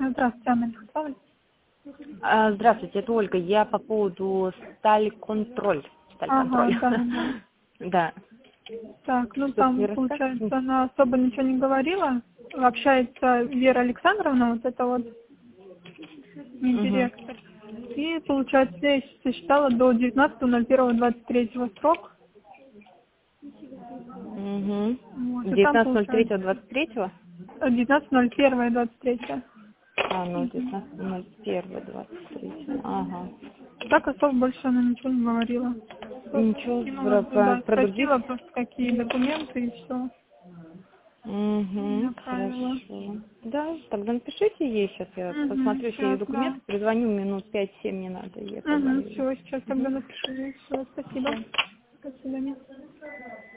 Здравствуйте, Анна Александровна. Здравствуйте, это Ольга. Я по поводу Стальконтроль. Ага, да. Да. Так, ну Что-то не там, расскажете? получается, она особо ничего не говорила. Общается Вера Александровна, вот это вот, директор. И, получается, я сосчитала до 19.01.23 срок. Вот, и там, получается, 19.03.23? 19.01.23. Ну, 19.01.23. Ага. Так особо больше она ничего не говорила. Ничего, Скинула, да, про других? спросила просто, какие документы и все. Направила. Хорошо. Да, тогда напишите ей сейчас, я посмотрю все ее Сейчас, да. документы, перезвоню минут 5-7 не надо, я позвоню ей. Все, сейчас тогда напишу. Все, спасибо. До свидания.